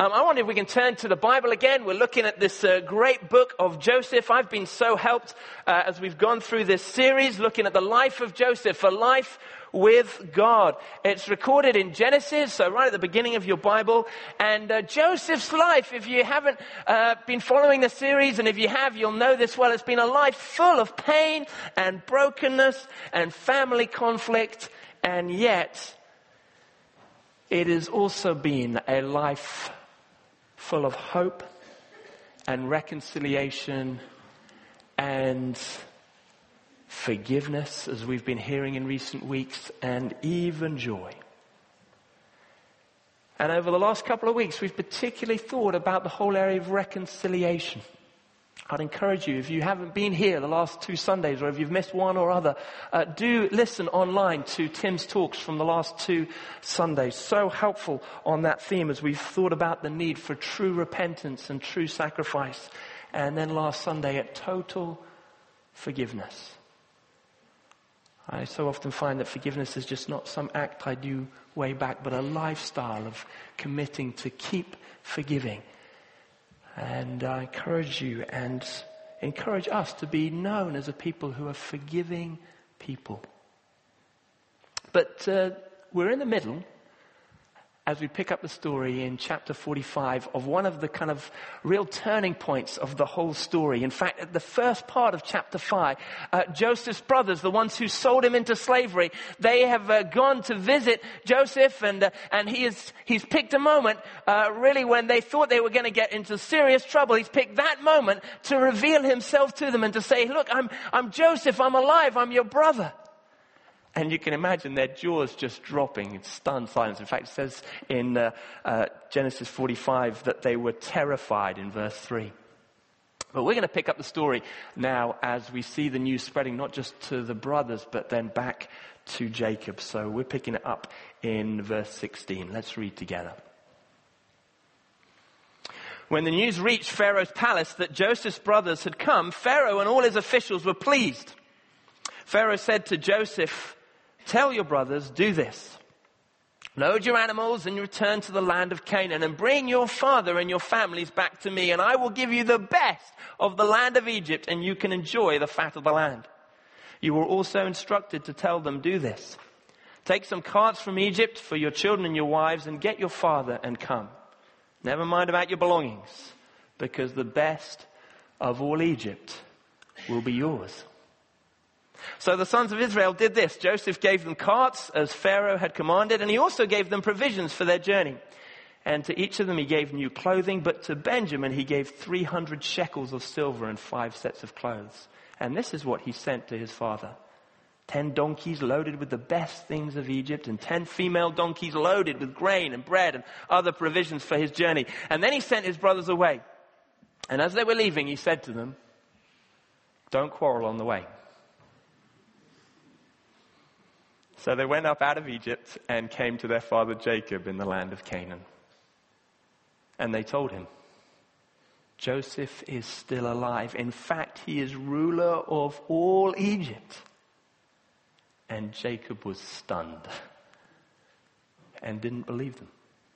I wonder if we can turn to the Bible again. We're looking at this great book of Joseph. I've been so helped as we've gone through this series, looking at the life of Joseph, a life with God. It's recorded in Genesis, so right at the beginning of your Bible. And Joseph's life, if you haven't been following the series, and if you have, you'll know this well, it's been a life full of pain and brokenness and family conflict, and yet it has also been a life full of hope and reconciliation and forgiveness, as we've been hearing in recent weeks, and even joy. And over the last couple of weeks, we've particularly thought about the whole area of reconciliation. I'd encourage you, if you haven't been here the last 2 Sundays, or if you've missed one or other, do listen online to Tim's talks from the last 2 Sundays. So helpful on that theme as we've thought about the need for true repentance and true sacrifice. And then last Sunday at total forgiveness. I so often find that forgiveness is just not some act I do way back, but a lifestyle of committing to keep forgiving. And I encourage you and encourage us to be known as a people who are forgiving people. But we're in the middle, as we pick up the story in chapter 45, of one of the kind of real turning points of the whole story. In fact, at the first part of chapter 5, Joseph's brothers, the ones who sold him into slavery, they have gone to visit Joseph, and he's picked a moment, really when they thought they were going to get into serious trouble. He's picked that moment to reveal himself to them and to say, look, I'm Joseph, I'm alive, I'm your brother. And you can imagine their jaws just dropping in stunned silence. In fact, it says in Genesis 45 that they were terrified in verse 3. But we're going to pick up the story now as we see the news spreading not just to the brothers, but then back to Jacob. So we're picking it up in verse 16. Let's read together. When the news reached Pharaoh's palace that Joseph's brothers had come, Pharaoh and all his officials were pleased. Pharaoh said to Joseph, "Tell your brothers, do this. Load your animals and return to the land of Canaan and bring your father and your families back to me, and I will give you the best of the land of Egypt, and you can enjoy the fat of the land." You were also instructed to tell them, "Do this. Take some carts from Egypt for your children and your wives, and get your father and come. Never mind about your belongings, because the best of all Egypt will be yours." So the sons of Israel did this. Joseph gave them carts as Pharaoh had commanded, and he also gave them provisions for their journey. And to each of them he gave new clothing, but to Benjamin he gave 300 shekels of silver and 5 sets of clothes. And this is what he sent to his father: 10 donkeys loaded with the best things of Egypt, and 10 female donkeys loaded with grain and bread and other provisions for his journey. And then he sent his brothers away. And as they were leaving, he said to them, "Don't quarrel on the way." So they went up out of Egypt and came to their father Jacob in the land of Canaan. And they told him, "Joseph is still alive. In fact, he is ruler of all Egypt." And Jacob was stunned and didn't believe them.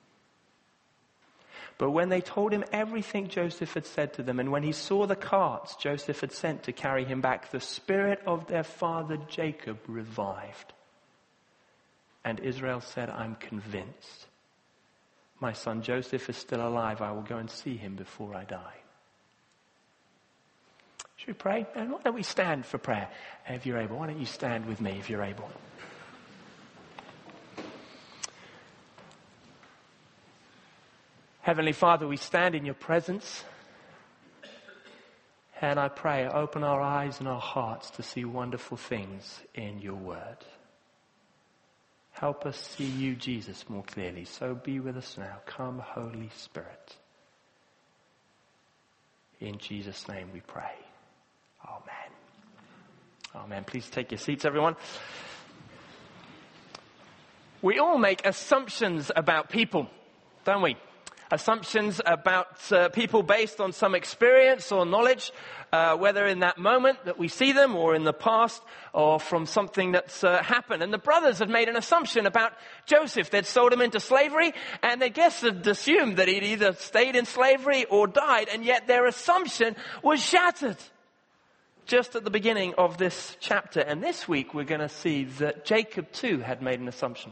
But when they told him everything Joseph had said to them, and when he saw the carts Joseph had sent to carry him back, the spirit of their father Jacob revived. And Israel said, "I'm convinced. My son Joseph is still alive. I will go and see him before I die." Should we pray? And why don't we stand for prayer if you're able? Why don't you stand with me if you're able? Heavenly Father, we stand in your presence. And I pray, open our eyes and our hearts to see wonderful things in your word. Help us see you, Jesus, more clearly. So be with us now. Come, Holy Spirit. In Jesus' name we pray. Amen. Amen. Please take your seats, everyone. We all make assumptions about people, don't we? Assumptions about people based on some experience or knowledge, whether in that moment that we see them or in the past or from something that's happened. And the brothers had made an assumption about Joseph. They'd sold him into slavery, and they guess had assumed that he'd either stayed in slavery or died, and yet their assumption was shattered just at the beginning of this chapter. And this week we're going to see that Jacob too had made an assumption.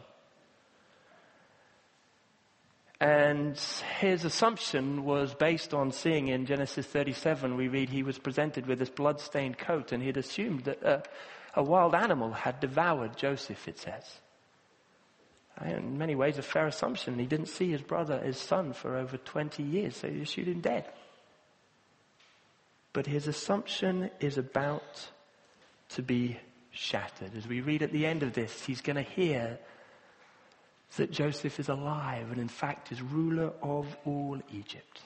And his assumption was based on seeing in Genesis 37, we read he was presented with this blood-stained coat, and he'd assumed that a wild animal had devoured Joseph, it says. In many ways, a fair assumption. He didn't see his brother, his son, for over 20 years, so he assumed him dead. But his assumption is about to be shattered. As we read at the end of this, he's going to hear that Joseph is alive and in fact is ruler of all Egypt.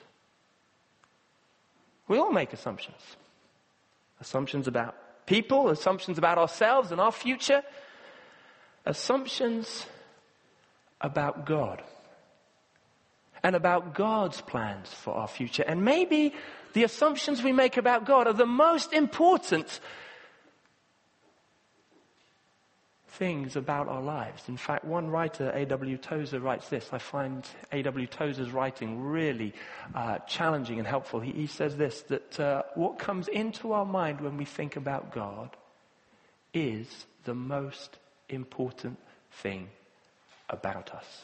We all make assumptions. Assumptions about people, assumptions about ourselves and our future, assumptions about God and about God's plans for our future. And maybe the assumptions we make about God are the most important things about our lives. In fact, one writer, A.W. Tozer, writes this. I find A.W. Tozer's writing really challenging and helpful. He says this, that what comes into our mind when we think about God is the most important thing about us.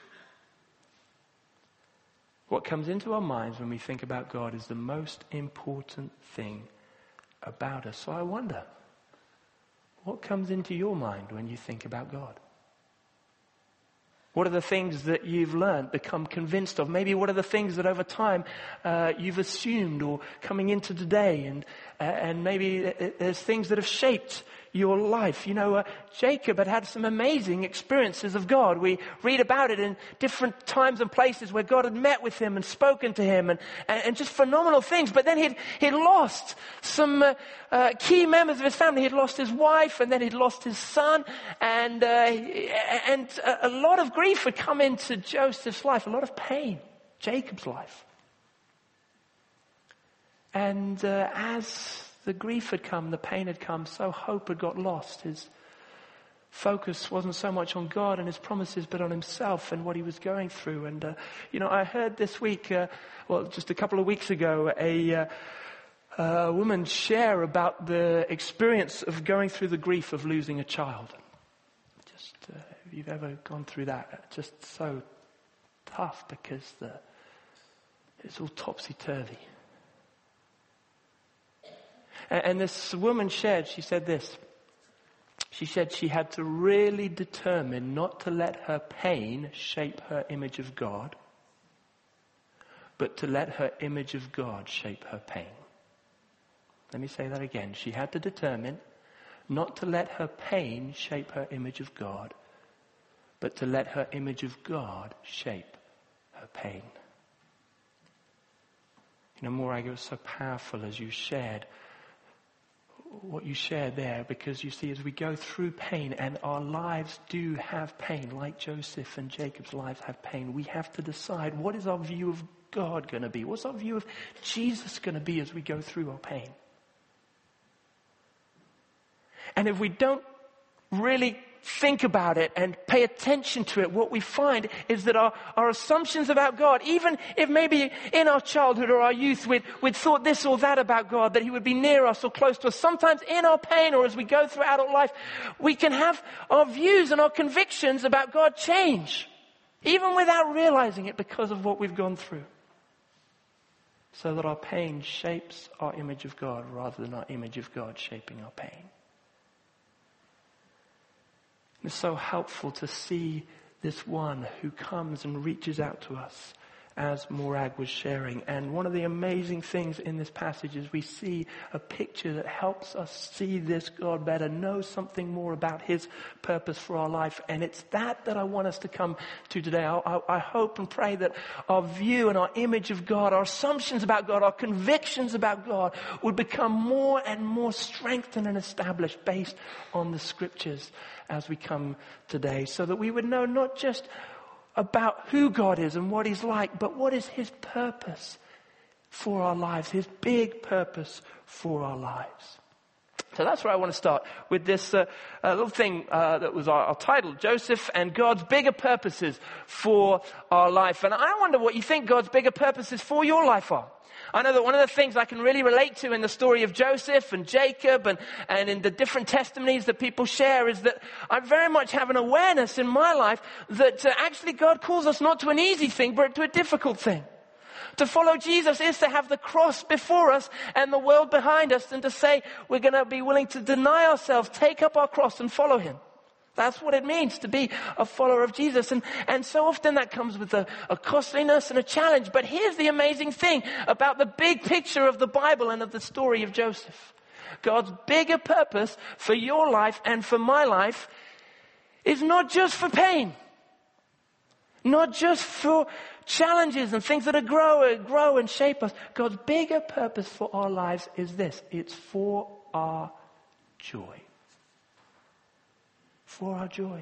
What comes into our minds when we think about God is the most important thing about us. So I wonder, what comes into your mind when you think about God? What are the things that you've learned, become convinced of? Maybe what are the things that over time you've assumed or coming into today? And maybe there's things that have shaped your life. You know, Jacob had some amazing experiences of God. We read about it in different times and places where God had met with him and spoken to him and just phenomenal things. But then he'd lost some key members of his family. He'd lost his wife, and then he'd lost his son. And a lot of grief had come into Joseph's life, a lot of pain, Jacob's life. And as the grief had come, the pain had come, so hope had got lost. His focus wasn't so much on God and his promises, but on himself and what he was going through. And, I heard this week, just a couple of weeks ago, a woman share about the experience of going through the grief of losing a child. Just, if you've ever gone through that, just so tough because it's all topsy-turvy. And this woman shared, she said this. She said she had to really determine not to let her pain shape her image of God, but to let her image of God shape her pain. Let me say that again. She had to determine not to let her pain shape her image of God, but to let her image of God shape her pain. Morag, it was so powerful as you shared what you shared there, because you see, as we go through pain, and our lives do have pain, like Joseph and Jacob's lives have pain, we have to decide, what is our view of God going to be? What's our view of Jesus going to be as we go through our pain? And if we don't really think about it and pay attention to it, what we find is that our assumptions about God, even if maybe in our childhood or our youth we'd thought this or that about God, that he would be near us or close to us, sometimes in our pain or as we go through adult life, we can have our views and our convictions about God change, even without realizing it, because of what we've gone through. So that our pain shapes our image of God rather than our image of God shaping our pain. It's so helpful to see this one who comes and reaches out to us, as Morag was sharing. And one of the amazing things in this passage is we see a picture that helps us see this God better, know something more about his purpose for our life. And it's that I want us to come to today. I hope and pray that our view and our image of God, our assumptions about God, our convictions about God would become more and more strengthened and established based on the scriptures as we come today, so that we would know not just about who God is and what he's like, but what is his purpose for our lives, his big purpose for our lives. So that's where I want to start, with this little thing that was our title, Joseph and God's bigger purposes for our life. And I wonder what you think God's bigger purposes for your life are. I know that one of the things I can really relate to in the story of Joseph and Jacob and in the different testimonies that people share is that I very much have an awareness in my life that actually God calls us not to an easy thing, but to a difficult thing. To follow Jesus is to have the cross before us and the world behind us, and to say we're going to be willing to deny ourselves, take up our cross and follow him. That's what it means to be a follower of Jesus. And so often that comes with a costliness and a challenge. But here's the amazing thing about the big picture of the Bible and of the story of Joseph. God's bigger purpose for your life and for my life is not just for pain. Not just for challenges and things that grow and shape us. God's bigger purpose for our lives is this. It's for our joy. For our joy.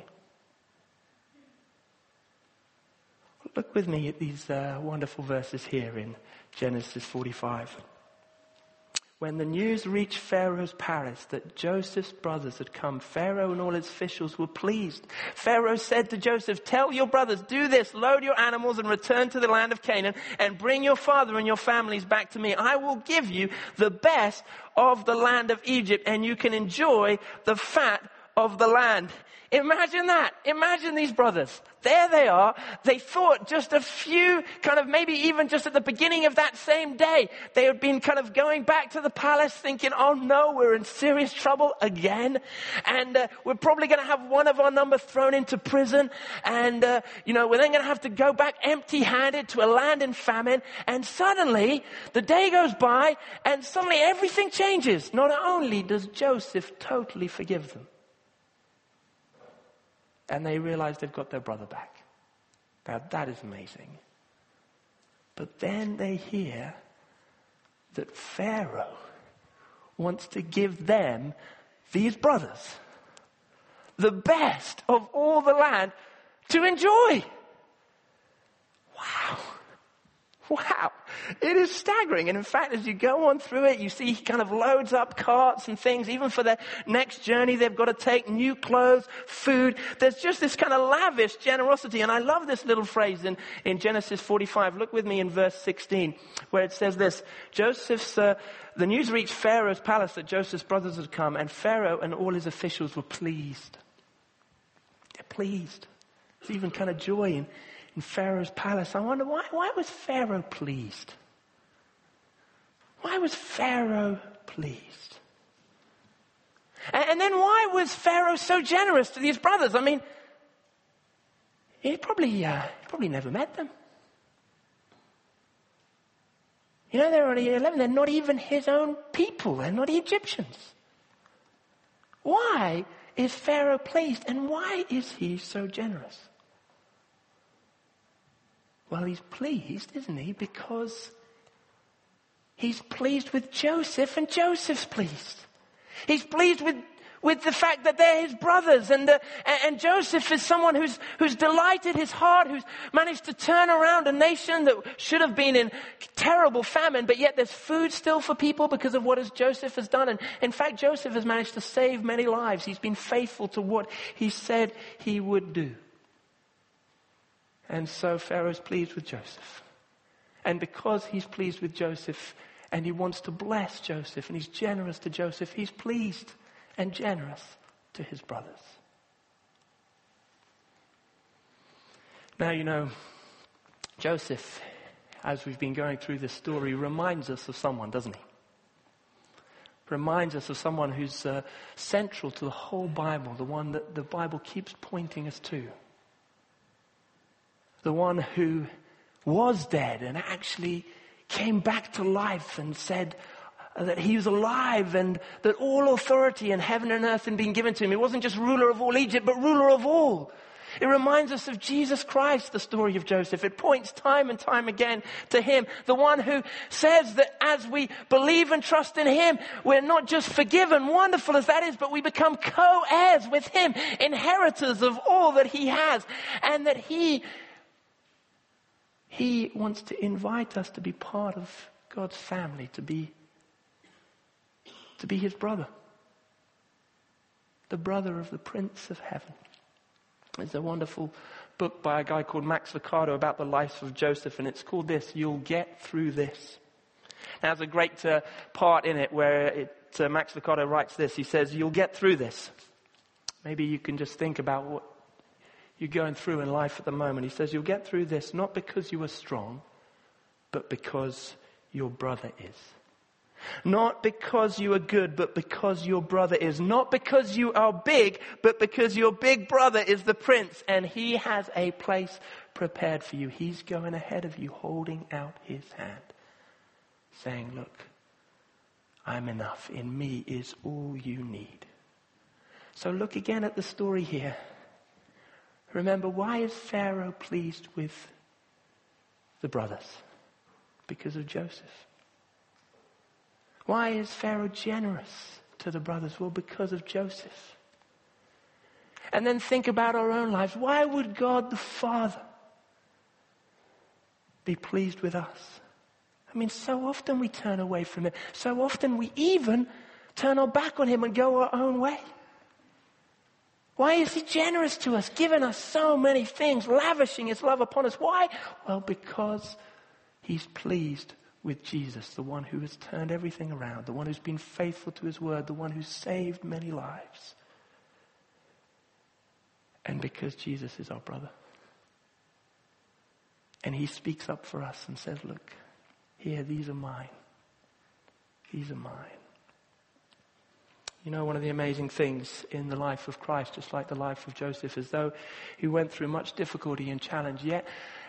Look with me at these wonderful verses here in Genesis 45. When the news reached Pharaoh's palace that Joseph's brothers had come, Pharaoh and all his officials were pleased. Pharaoh said to Joseph, "Tell your brothers, do this, load your animals and return to the land of Canaan and bring your father and your families back to me. I will give you the best of the land of Egypt and you can enjoy the fat of the land." Imagine that. Imagine these brothers. There they are. They thought just a few, maybe even just at the beginning of that same day, they had been going back to the palace thinking, oh no, we're in serious trouble again. And we're probably going to have one of our number thrown into prison. And, we're then going to have to go back empty-handed to a land in famine. And suddenly, the day goes by and suddenly everything changes. Not only does Joseph totally forgive them, and they realize they've got their brother back. Now that is amazing. But then they hear that Pharaoh wants to give them, these brothers, the best of all the land to enjoy. Wow. Wow. It is staggering. And in fact, as you go on through it, you see he loads up carts and things. Even for their next journey, they've got to take new clothes, food. There's just this lavish generosity. And I love this little phrase in Genesis 45. Look with me in verse 16, where it says this. The news reached Pharaoh's palace that Joseph's brothers had come, and Pharaoh and all his officials were pleased. They're pleased. There's even joy in Pharaoh's palace. I wonder why was Pharaoh pleased? Why was Pharaoh pleased? And then why was Pharaoh so generous to these brothers? I mean, he probably never met them. They're only 11. They're not even his own people. They're not Egyptians. Why is Pharaoh pleased? And why is he so generous? Well, he's pleased, isn't he? Because he's pleased with Joseph and Joseph's pleased. He's pleased with the fact that they're his brothers. And Joseph is someone who's delighted his heart, who's managed to turn around a nation that should have been in terrible famine, but yet there's food still for people because of what Joseph has done. And in fact, Joseph has managed to save many lives. He's been faithful to what he said he would do. And so Pharaoh's pleased with Joseph. And because he's pleased with Joseph and he wants to bless Joseph and he's generous to Joseph, he's pleased and generous to his brothers. Now, Joseph, as we've been going through this story, reminds us of someone, doesn't he? Reminds us of someone who's central to the whole Bible, the one that the Bible keeps pointing us to. The one who was dead and actually came back to life and said that he was alive and that all authority in heaven and earth had been given to him. He wasn't just ruler of all Egypt, but ruler of all. It reminds us of Jesus Christ, the story of Joseph. It points time and time again to him, the one who says that as we believe and trust in him, we're not just forgiven, wonderful as that is, but we become co-heirs with him, inheritors of all that he has, and that he He wants to invite us to be part of God's family, to be his brother. The brother of the Prince of Heaven. There's a wonderful book by a guy called Max Lucado about the life of Joseph, and it's called this, You'll Get Through This. Now, there's a great part in it where Max Lucado writes this. He says, you'll get through this. Maybe you can just think about what you're going through in life at the moment. He says, you'll get through this not because you are strong, but because your brother is. Not because you are good, but because your brother is. Not because you are big, but because your big brother is the prince, and he has a place prepared for you. He's going ahead of you, holding out his hand, saying, look, I'm enough. In me is all you need. So look again at the story here. Remember, why is Pharaoh pleased with the brothers? Because of Joseph. Why is Pharaoh generous to the brothers? Well, because of Joseph. And then think about our own lives. Why would God the Father be pleased with us? I mean, so often we turn away from him. So often we even turn our back on him and go our own way. Why is he generous to us, giving us so many things, lavishing his love upon us? Why? Well, because he's pleased with Jesus, the one who has turned everything around, the one who's been faithful to his word, the one who's saved many lives. And because Jesus is our brother. And he speaks up for us and says, look, here, these are mine. These are mine. You know, one of the amazing things in the life of Christ, just like the life of Joseph, is though he went through much difficulty and challenge, yet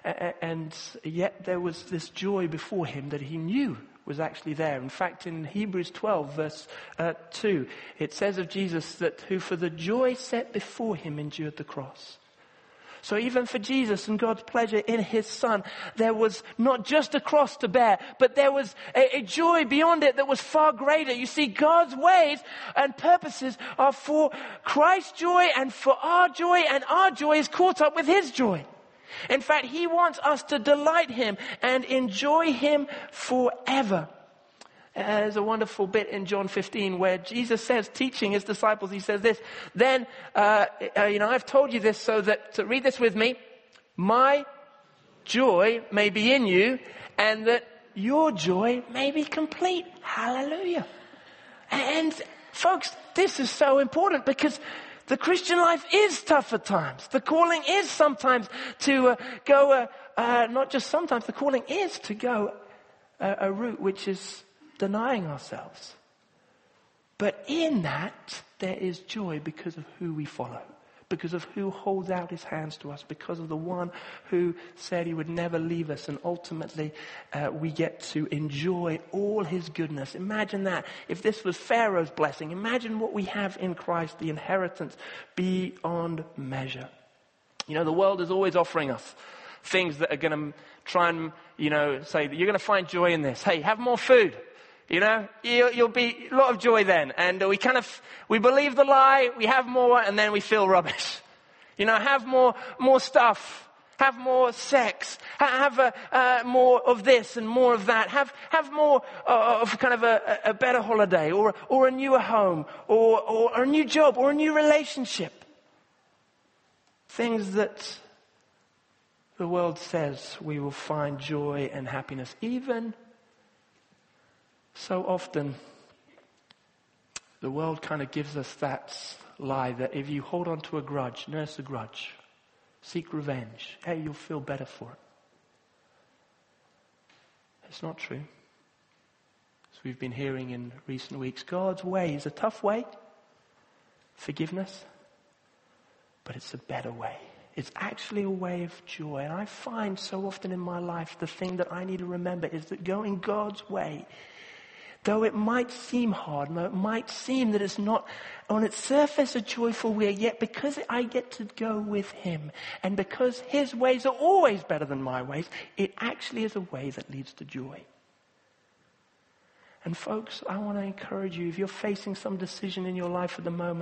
there was this joy before him that he knew was actually there. In fact, in Hebrews 12, verse 2, it says of Jesus that who for the joy set before him endured the cross. So even for Jesus and God's pleasure in his Son, there was not just a cross to bear, but there was a joy beyond it that was far greater. You see, God's ways and purposes are for Christ's joy and for our joy, and our joy is caught up with his joy. In fact, he wants us to delight him and enjoy him forever. There's a wonderful bit in John 15 where Jesus says, teaching his disciples, he says this, then, I've told you this so that, to read this with me, my joy may be in you and that your joy may be complete. Hallelujah. And folks, this is so important because the Christian life is tough at times. The calling is sometimes to go, not just sometimes, the calling is to go a route which is denying ourselves. But in that, there is joy because of who we follow, because of who holds out his hands to us, because of the one who said he would never leave us, and ultimately we get to enjoy all his goodness. Imagine that. If this was Pharaoh's blessing, imagine what we have in Christ, the inheritance beyond measure. You know, the world is always offering us things that are going to try and, say that you're going to find joy in this. Hey, have more food. You'll be a lot of joy then. And we believe the lie, we have more, and then we feel rubbish. Have more stuff. Have more sex. Have more of this and more of that. Have more of kind of a better holiday or a newer home or a new job or a new relationship. Things that the world says we will find joy and happiness. Even so often, the world kind of gives us that lie that if you hold on to a grudge, nurse a grudge, seek revenge, hey, you'll feel better for it. It's not true. As we've been hearing in recent weeks, God's way is a tough way, forgiveness, but it's a better way. It's actually a way of joy. And I find so often in my life, the thing that I need to remember is that going God's way, though it might seem hard, though it might seem that it's not on its surface a joyful way, yet because I get to go with him, and because his ways are always better than my ways, it actually is a way that leads to joy. And folks, I want to encourage you, if you're facing some decision in your life at the moment,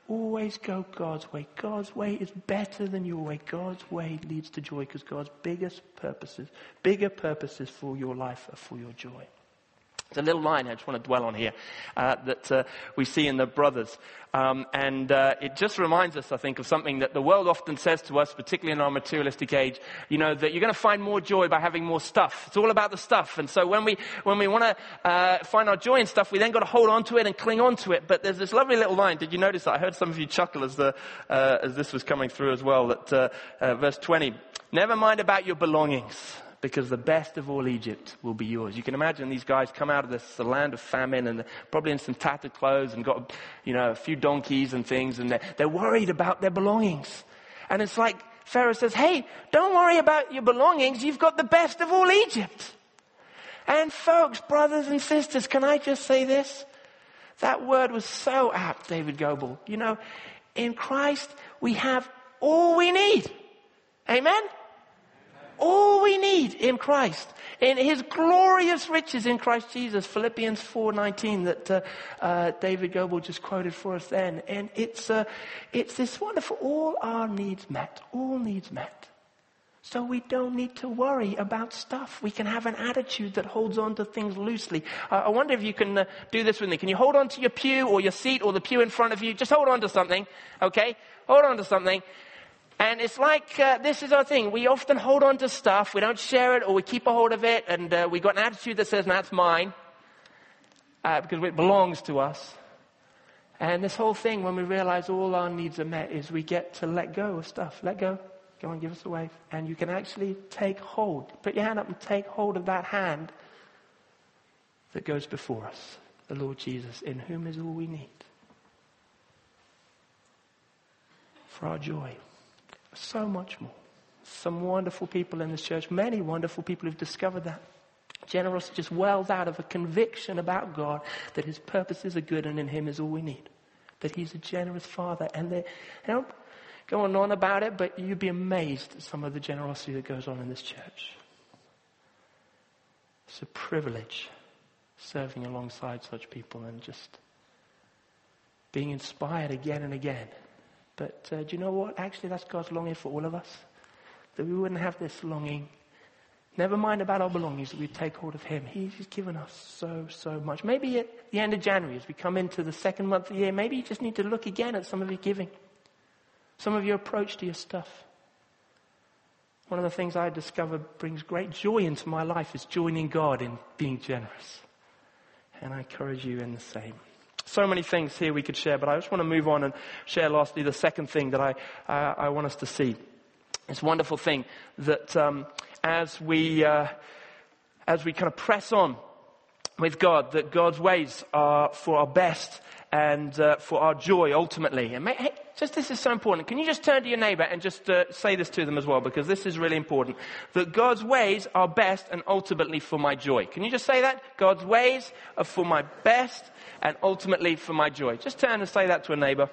Always go God's way. God's way is better than your way. God's way leads to joy because God's bigger purposes for your life are for your joy. It's a little line I just want to dwell on here that we see in the brothers. It just reminds us, I think, of something that the world often says to us, particularly in our materialistic age, that you're going to find more joy by having more stuff. It's all about the stuff. And so when we want to find our joy in stuff, we then got to hold on to it and cling on to it. But there's this lovely little line. Did you notice that? I heard some of you chuckle as this was coming through as well. That verse 20, never mind about your belongings, because the best of all Egypt will be yours. You can imagine these guys come out of the land of famine and probably in some tattered clothes and got, a few donkeys and things, and they're worried about their belongings. And it's like Pharaoh says, hey, don't worry about your belongings. You've got the best of all Egypt. And folks, brothers and sisters, can I just say this? That word was so apt, David Goebel. In Christ, we have all we need. Amen? All we need in Christ, in his glorious riches in Christ Jesus, Philippians 4:19 that David Goebel just quoted for us then. And it's this wonderful, all our needs met, all needs met. So we don't need to worry about stuff. We can have an attitude that holds on to things loosely. I wonder if you can do this with me. Can you hold on to your pew or your seat or the pew in front of you? Just hold on to something, okay? Hold on to something. And it's like, this is our thing. We often hold on to stuff. We don't share it or we keep a hold of it. And we got an attitude that says, that's mine. Because it belongs to us. And this whole thing, when we realize all our needs are met, is we get to let go of stuff. Let go. Go on, give us away. And you can actually take hold. Put your hand up and take hold of that hand that goes before us. The Lord Jesus, in whom is all we need. For our joy. So much more. Some wonderful people in this church, many wonderful people who've discovered that. Generosity just wells out of a conviction about God that his purposes are good and in him is all we need. That he's a generous father. And they don't go on about it, but you'd be amazed at some of the generosity that goes on in this church. It's a privilege serving alongside such people and just being inspired again and again. But do you know what? Actually, that's God's longing for all of us. That we wouldn't have this longing. Never mind about our belongings, that we take hold of him. He's given us so much. Maybe at the end of January, as we come into the second month of the year, maybe you just need to look again at some of your giving. Some of your approach to your stuff. One of the things I discovered brings great joy into my life is joining God in being generous. And I encourage you in the same. So many things here we could share, but I just want to move on and share lastly the second thing that I want us to see. This wonderful thing that as we kind of press on with God, that God's ways are for our best and for our joy ultimately. And this is so important. Can you just turn to your neighbor and just say this to them as well, because this is really important. That God's ways are best and ultimately for my joy. Can you just say that? God's ways are for my best and ultimately for my joy. Just turn and say that to a neighbor.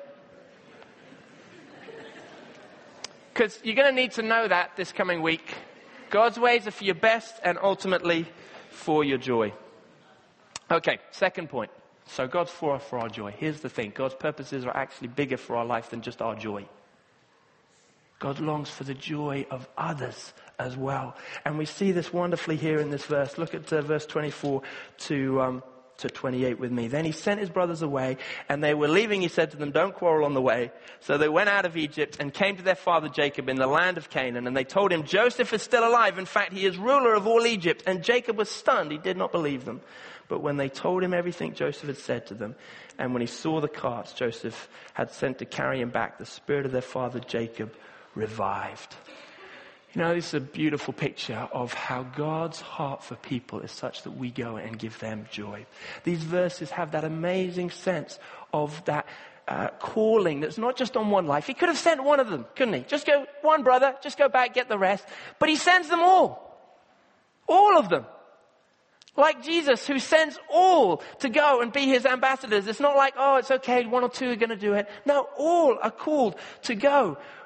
Because you're going to need to know that this coming week. God's ways are for your best and ultimately for your joy. Okay, second point. So God's for our joy. Here's the thing. God's purposes are actually bigger for our life than just our joy. God longs for the joy of others as well. And we see this wonderfully here in this verse. Look at verse 24 to 28 with me. Then he sent his brothers away, and they were leaving. He said to them, don't quarrel on the way. So they went out of Egypt and came to their father Jacob in the land of Canaan. And they told him, Joseph is still alive. In fact, he is ruler of all Egypt. And Jacob was stunned. He did not believe them. But when they told him everything Joseph had said to them, and when he saw the carts Joseph had sent to carry him back, the spirit of their father Jacob revived. This is a beautiful picture of how God's heart for people is such that we go and give them joy. These verses have that amazing sense of that calling that's not just on one life. He could have sent one of them, couldn't he? Just go, one brother, just go back, get the rest. But he sends them all. All of them. Like Jesus, who sends all to go and be his ambassadors. It's not like, it's okay, one or two are going to do it. No, all are called to go.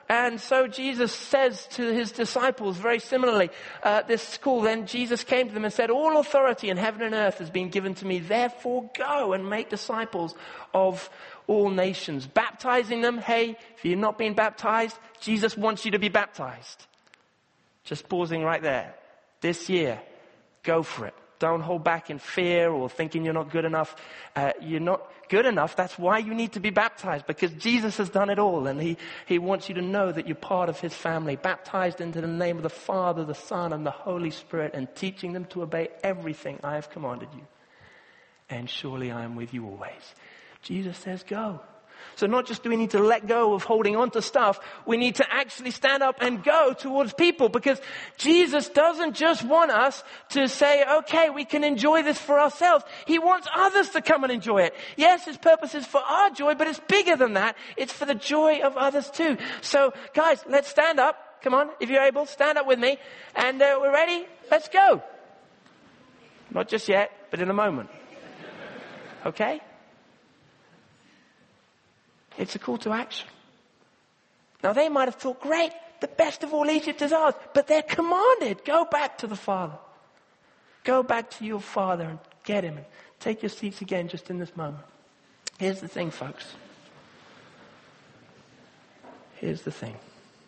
And so Jesus says to his disciples very similarly, this call, then Jesus came to them and said, all authority in heaven and earth has been given to me. Therefore go and make disciples of all nations, baptizing them. Hey, if you're not being baptized, Jesus wants you to be baptized. Just pausing right there. This year, go for it. Don't hold back in fear or thinking you're not good enough. You're not good enough. That's why you need to be baptized, because Jesus has done it all. And he wants you to know that you're part of his family. Baptized into the name of the Father, the Son, and the Holy Spirit, and teaching them to obey everything I have commanded you. And surely I am with you always. Jesus says go. So not just do we need to let go of holding on to stuff, we need to actually stand up and go towards people, because Jesus doesn't just want us to say, okay, we can enjoy this for ourselves. He wants others to come and enjoy it. Yes, his purpose is for our joy, but it's bigger than that. It's for the joy of others too. So guys, let's stand up. Come on, if you're able, stand up with me. And we're ready. Let's go. Not just yet, but in a moment. Okay? It's a call to action. Now they might have thought, great, the best of all Egypt is ours. But they're commanded, go back to the Father. Go back to your Father and get him. And take your seats again just in this moment. Here's the thing, folks. Here's the thing.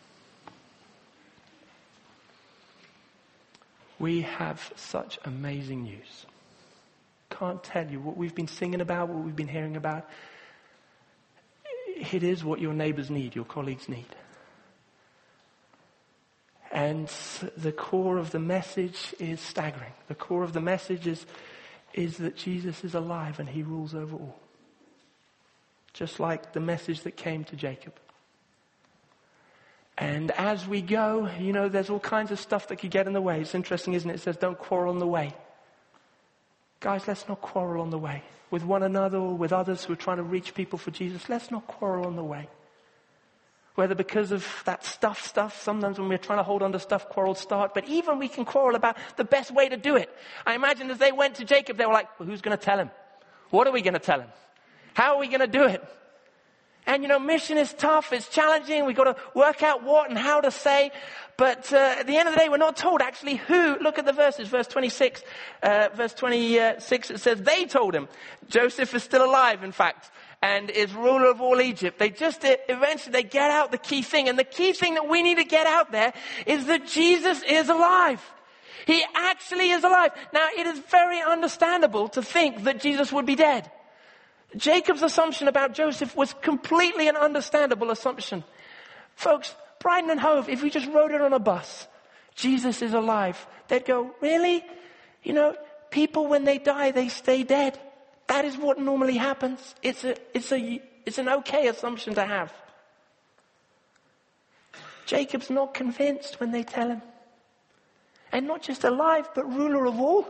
We have such amazing news. Can't tell you what we've been singing about, what we've been hearing about. It is what your neighbors need, your colleagues need. And the core of the message is staggering. The core of the message is that Jesus is alive and he rules over all. Just like the message that came to Jacob. And as we go, there's all kinds of stuff that could get in the way. It's interesting, isn't it? It says don't quarrel on the way. Guys, let's not quarrel on the way. With one another or with others who are trying to reach people for Jesus, let's not quarrel on the way. Whether because of that stuff, sometimes when we're trying to hold on to stuff, quarrels start. But even we can quarrel about the best way to do it. I imagine as they went to Jacob, they were like, well, who's going to tell him? What are we going to tell him? How are we going to do it? And mission is tough, it's challenging, we've got to work out what and how to say. But at the end of the day, we're not told actually who. Look at the verses, verse 26, it says, they told him, Joseph is still alive, in fact, and is ruler of all Egypt. Eventually they get out the key thing. And the key thing that we need to get out there is that Jesus is alive. He actually is alive. Now, it is very understandable to think that Jesus would be dead. Jacob's assumption about Joseph was completely an understandable assumption. Folks, Brighton and Hove, if we just rode it on a bus, Jesus is alive, they'd go, really? People when they die, they stay dead. That is what normally happens. It's an okay assumption to have. Jacob's not convinced when they tell him. And not just alive, but ruler of all.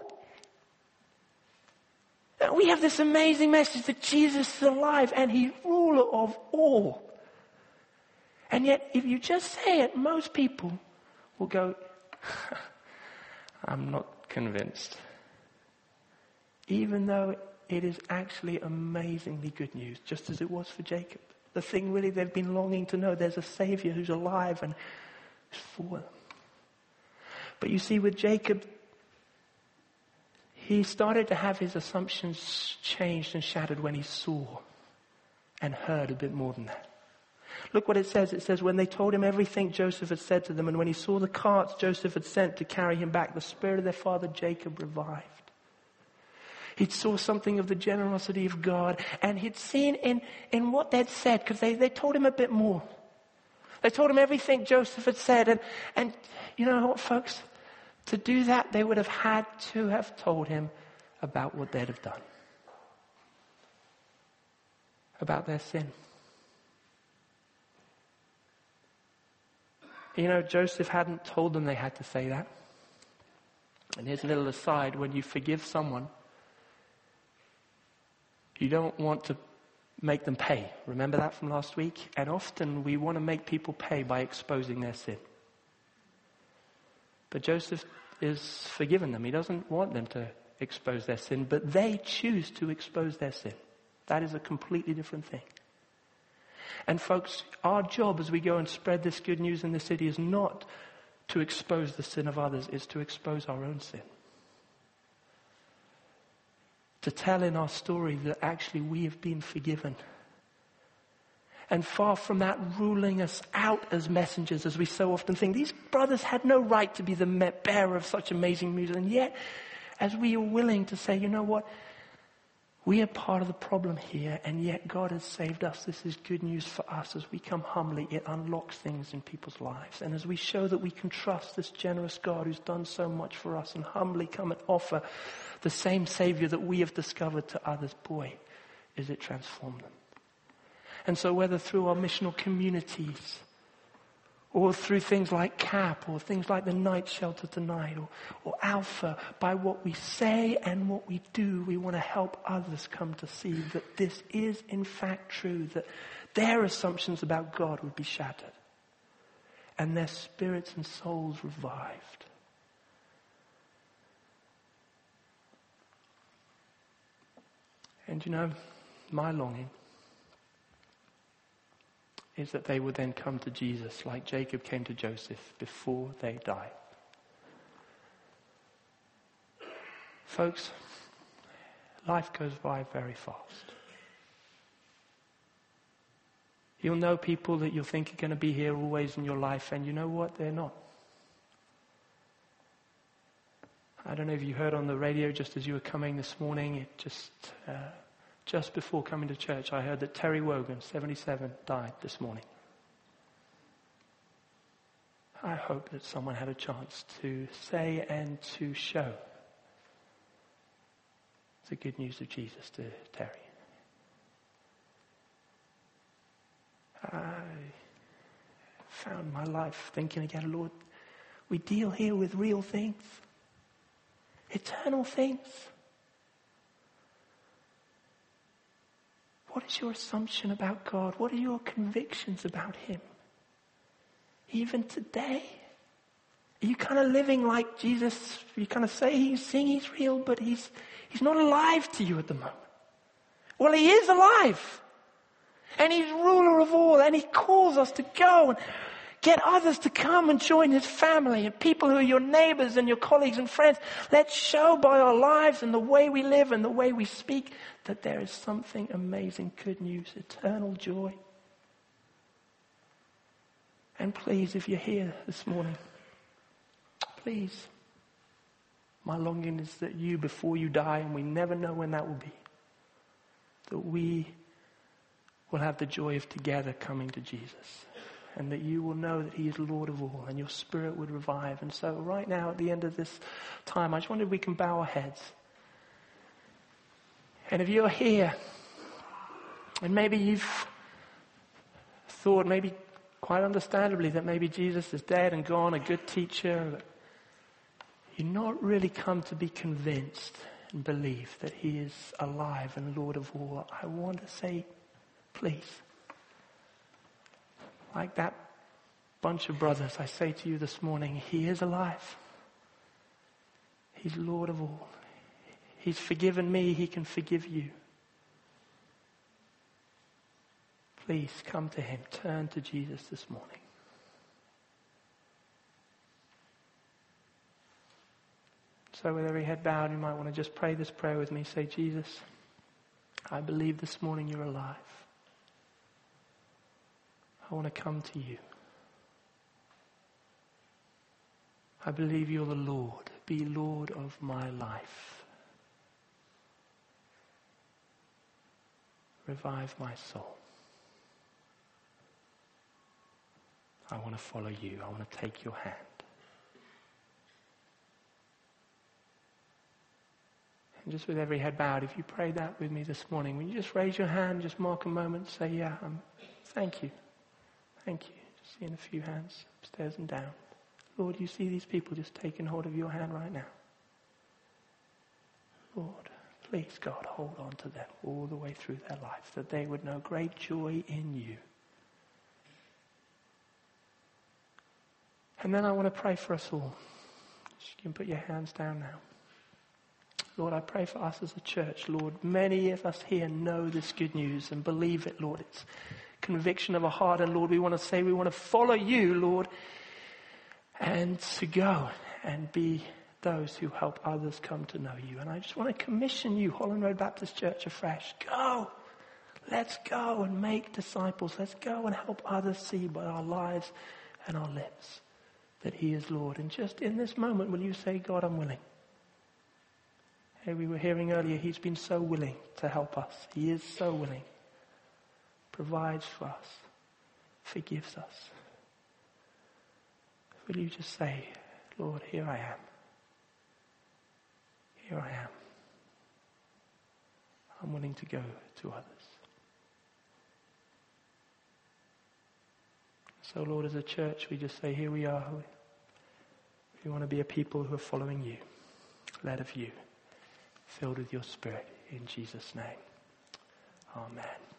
We have this amazing message that Jesus is alive and he's ruler of all. And yet, if you just say it, most people will go, I'm not convinced. Even though it is actually amazingly good news, just as it was for Jacob. The thing really they've been longing to know, there's a Savior who's alive and who's for them. But you see, with Jacob, he started to have his assumptions changed and shattered when he saw and heard a bit more than that. Look what it says. It says, when they told him everything Joseph had said to them, and when he saw the carts Joseph had sent to carry him back, the spirit of their father Jacob revived. He saw something of the generosity of God, and he'd seen in what they'd said, because they told him a bit more. They told him everything Joseph had said, and you know what, folks? To do that, they would have had to have told him about what they'd have done. About their sin. Joseph hadn't told them they had to say that. And here's a little aside. When you forgive someone, you don't want to make them pay. Remember that from last week? And often we want to make people pay by exposing their sin. But Joseph is forgiven them. He doesn't want them to expose their sin, but they choose to expose their sin. That is a completely different thing. And folks, our job as we go and spread this good news in the city is not to expose the sin of others, it's to expose our own sin. To tell in our story that actually we have been forgiven. And far from that ruling us out as messengers, as we so often think. These brothers had no right to be the bearer of such amazing news. And yet, as we are willing to say, you know what? We are part of the problem here, and yet God has saved us. This is good news for us. As we come humbly, it unlocks things in people's lives. And as we show that we can trust this generous God who's done so much for us and humbly come and offer the same Savior that we have discovered to others, boy, is it transformed them. And so whether through our missional communities, or through things like CAP, or things like the Night Shelter tonight, or Alpha, by what we say and what we do, we want to help others come to see that this is in fact true, that their assumptions about God would be shattered, and their spirits and souls revived. And you know, my longing is that they would then come to Jesus like Jacob came to Joseph before they died. Folks, life goes by very fast. You'll know people that you'll think are going to be here always in your life, and you know what? They're not. I don't know if you heard on the radio just as you were coming this morning, just before coming to church, I heard that Terry Wogan, 77, died this morning. I hope that someone had a chance to say and to show the good news of Jesus to Terry. I found my life thinking again, Lord, we deal here with real things, eternal things. What is your assumption about God? What are your convictions about Him? Even today, are you kind of living like Jesus? You kind of say He's real, but He's not alive to you at the moment. Well, He is alive. And He's ruler of all. And He calls us to go and get others to come and join His family, and people who are your neighbors and your colleagues and friends. Let's show by our lives and the way we live and the way we speak that there is something amazing, good news, eternal joy. And please, if you're here this morning, please, my longing is that you, before you die, and we never know when that will be, that we will have the joy of together coming to Jesus. And that you will know that He is Lord of all, and your spirit would revive. And so right now, at the end of this time, I just wonder if we can bow our heads. And if you're here, and maybe you've thought, maybe quite understandably, that maybe Jesus is dead and gone, a good teacher, but you've not really come to be convinced and believe that He is alive and Lord of all, I want to say, please, like that bunch of brothers, I say to you this morning, He is alive. He's Lord of all. He's forgiven me, He can forgive you. Please come to Him. Turn to Jesus this morning. So with every head bowed, you might want to just pray this prayer with me. Say, Jesus, I believe this morning You're alive. I want to come to You. I believe You're the Lord. Be Lord of my life. Revive my soul. I want to follow You. I want to take Your hand. And just with every head bowed, if you prayed that with me this morning, will you just raise your hand, just mark a moment, say, yeah, thank You. Thank You. Just seeing a few hands upstairs and down. Lord, You see these people just taking hold of Your hand right now. Lord, please, God, hold on to them all the way through their life, that they would know great joy in You. And then I want to pray for us all. You can put your hands down now. Lord, I pray for us as a church. Lord, many of us here know this good news and believe it, Lord. It's conviction of our heart. And Lord, we want to say we want to follow you, Lord, and to go and be those who help others come to know you. And I just want to commission you, Holland Road Baptist Church, afresh. Go. Let's go and make disciples. Let's go and help others see by our lives and our lips that he is Lord. And just in this moment, will you say, God, I'm willing? Hey, we were hearing earlier, he's been so willing to help us. He is so willing. Provides for us. Forgives us. Will you just say, Lord, here I am. Here I am. I'm willing to go to others. So, Lord, as a church, we just say, here we are. We want to be a people who are following you, led of you, filled with your Spirit. In Jesus' name. Amen.